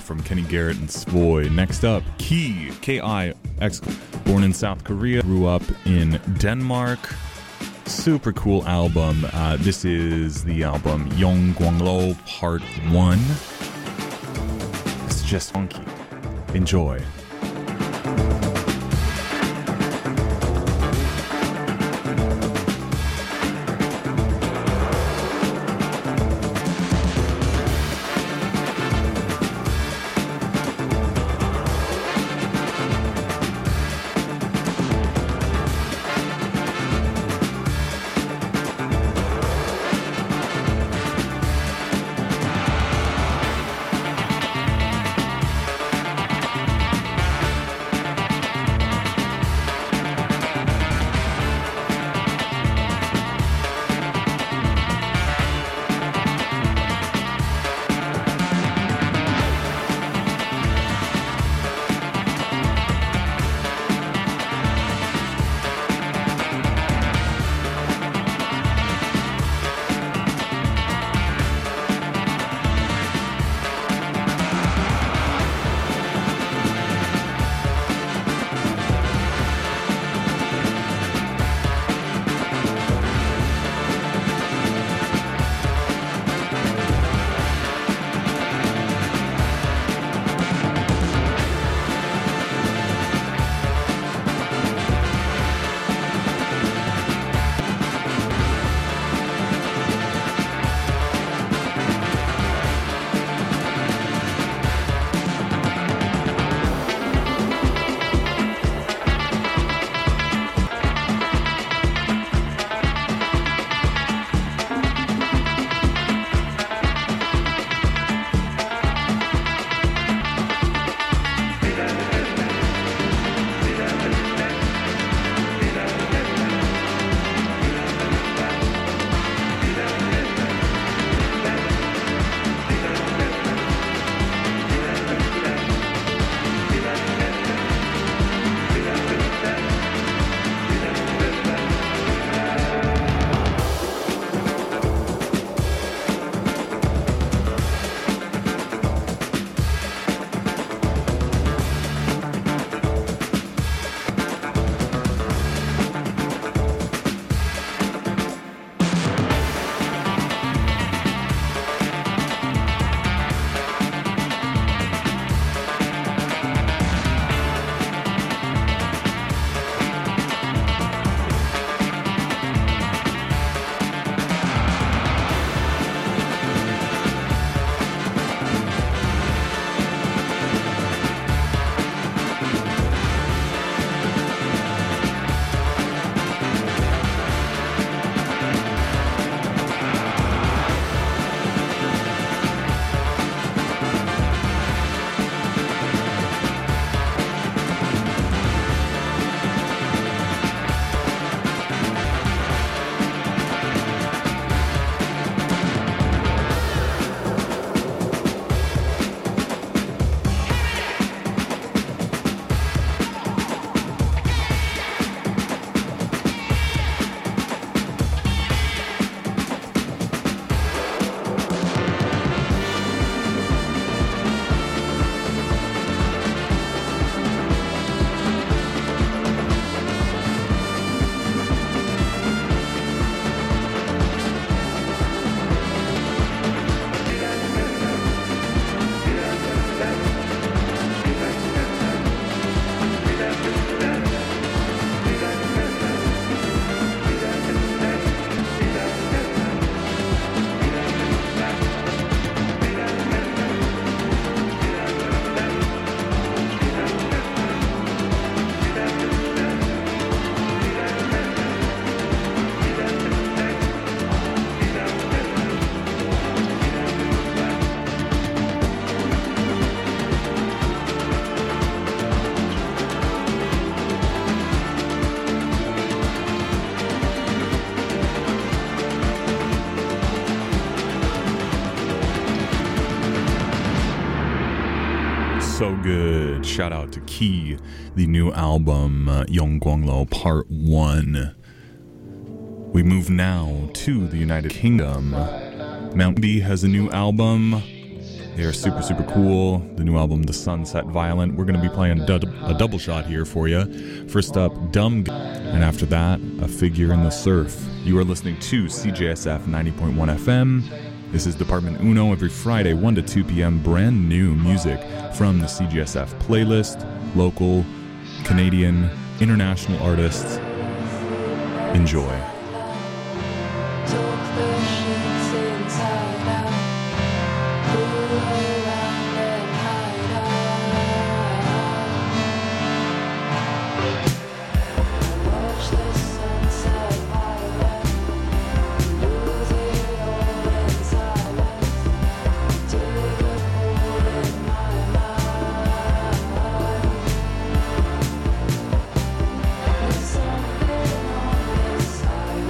from Kenny Garrett and Svoy. Next up, Key, K-I-X, born in South Korea, grew up in Denmark. Super cool album. This is the album Yongguanglo Part 1. It's just funky. Enjoy. so good. Shout out to Key, the new album, Yongguanglo Part 1. We move now to the United Kingdom. Mount B has a new album. They are super, super cool. The new album, The Sunset Violent. We're going to be playing a double shot here for you. First up, Dumb G, and after that, A Figure in the Surf. You are listening to CJSF 90.1 FM. This is Department Uno every Friday, 1 to 2 p.m. Brand new music from the CJSF playlist. Local, Canadian, international artists. Enjoy. Something on this side.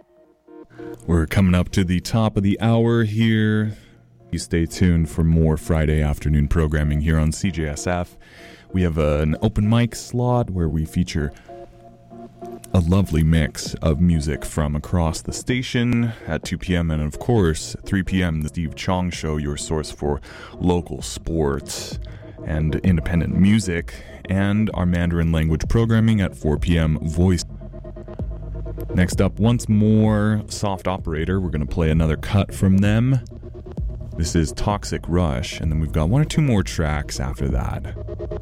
We're coming up to the top of the hour here. You stay tuned for more Friday afternoon programming here on CJSF. We have an open mic slot where we feature a lovely mix of music from across the station at 2 p.m. and of course 3 p.m. the Steve Chong Show, your source for local sports and independent music, and our Mandarin language programming at 4 p.m. Voice. Next up, once more, Soft Operator. We're going to play another cut from them. This is Toxic Rush, and then we've got one or two more tracks after that.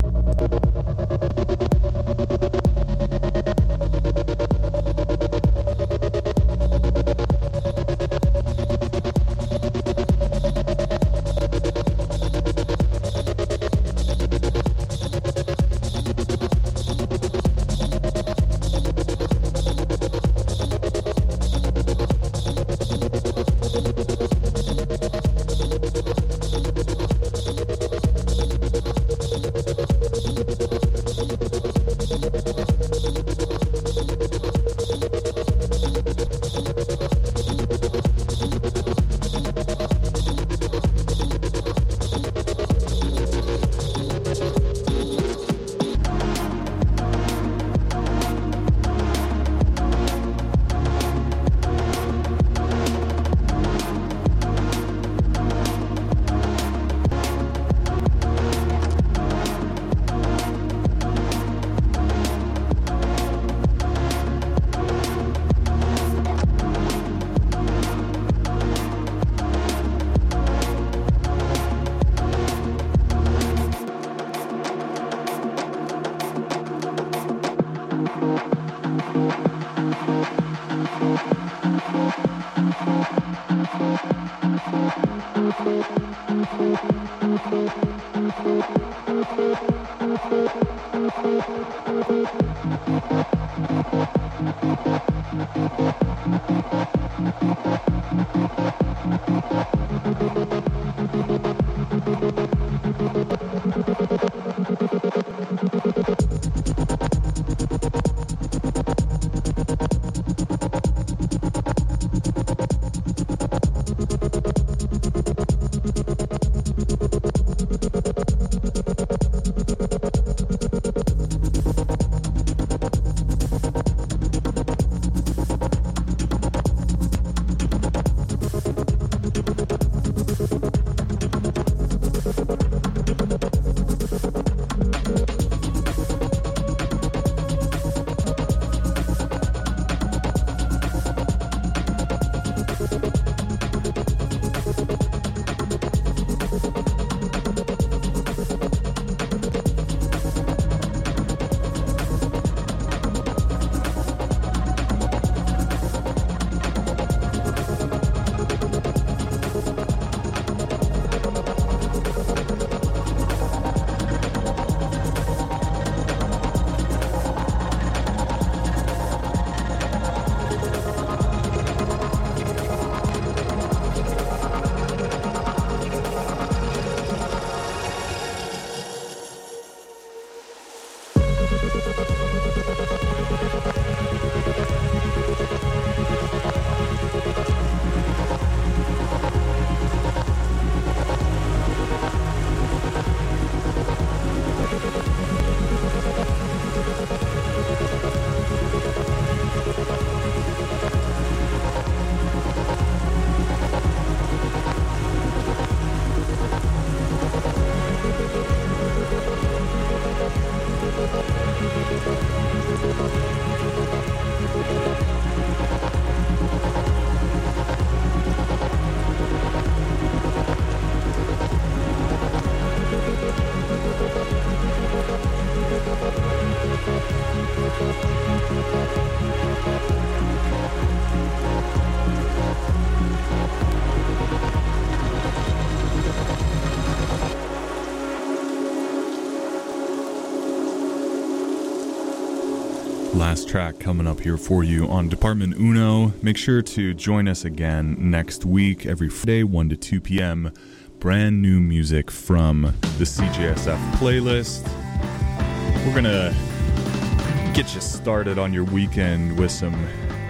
Last track coming up here for you on Department Uno. Make sure to join us again next week, every Friday, 1 to 2 p.m. Brand new music from the CJSF playlist. We're going to get you started on your weekend with some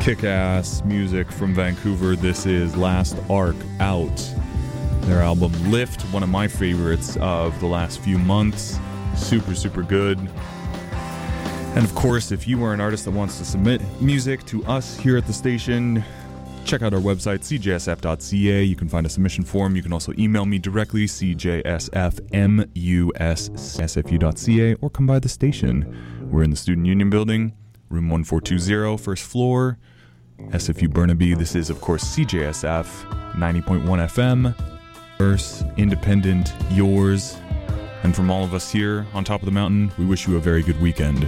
kick-ass music from Vancouver. This is Last Arc Out. Their album Lift, one of my favorites of the last few months. Super, super good. And of course, if you are an artist that wants to submit music to us here at the station, check out our website, cjsf.ca. You can find a submission form. You can also email me directly, cjsfmus@sfu.ca, or come by the station. We're in the Student Union Building, room 1420, first floor, SFU Burnaby. This is, of course, CJSF 90.1 FM. First, independent, yours. And from all of us here on top of the mountain, we wish you a very good weekend.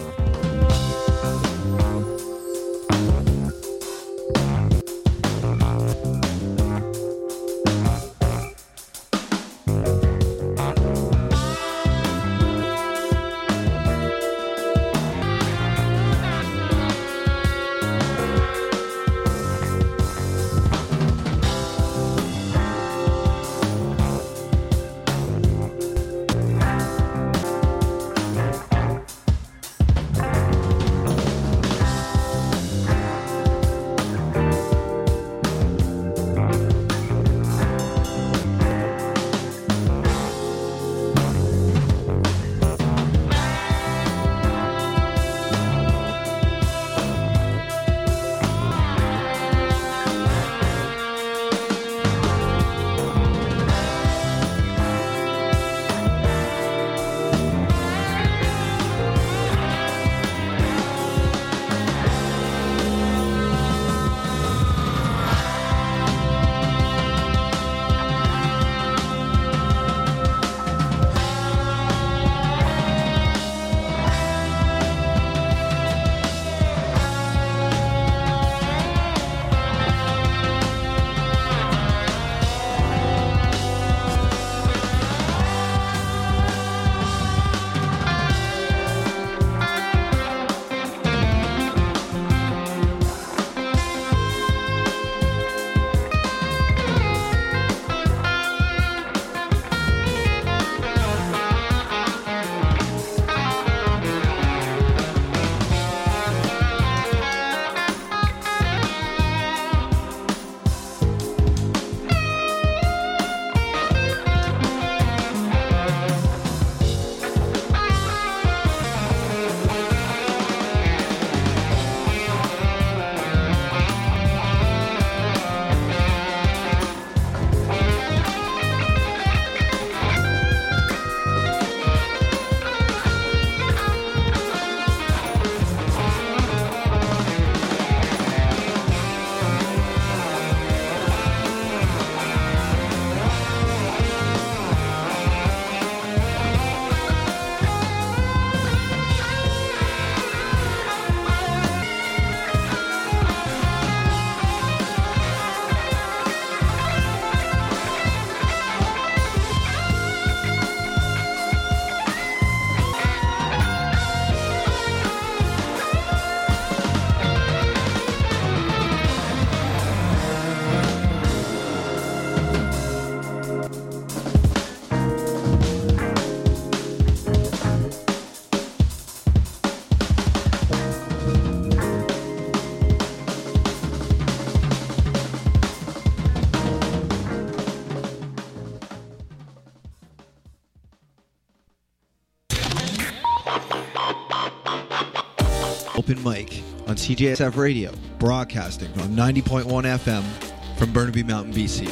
Open Mic on CJSF Radio, broadcasting on 90.1 FM from Burnaby Mountain, BC.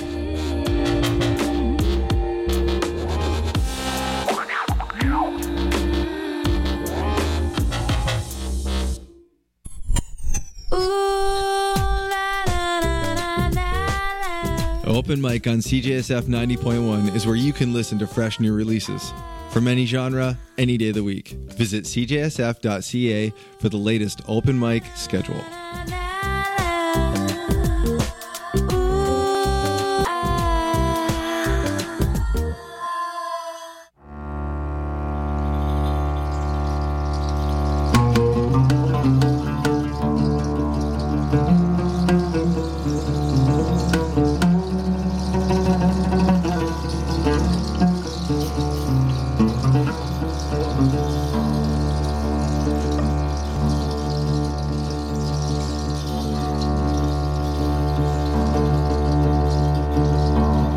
Open Mic on CJSF 90.1 is where you can listen to fresh new releases from any genre, any day of the week. Visit cjsf.ca for the latest open mic schedule.